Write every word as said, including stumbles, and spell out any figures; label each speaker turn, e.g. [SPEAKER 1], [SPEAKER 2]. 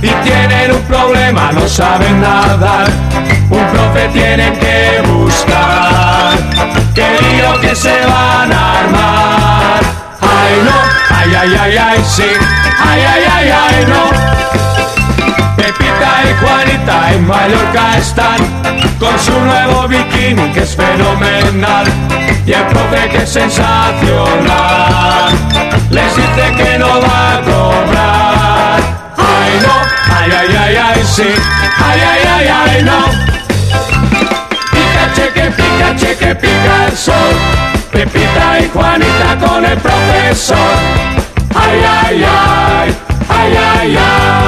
[SPEAKER 1] y tienen un problema, no saben nadar. Un profe tienen que buscar, que lío que se van a armar. Ay no, ay ay ay ay sí, ay ay ay ay no. Pepita y Juanita en Mallorca están con su nuevo bikini que es fenomenal, y el profe que es sensacional les dice que no va a cobrar. Ay no, ay ay ay ay sí, ay ay ay ay no. Pica cheque, pica cheque, pica el sol, Pepita y Juanita con el profesor. Ay ay ay, ay ay ay.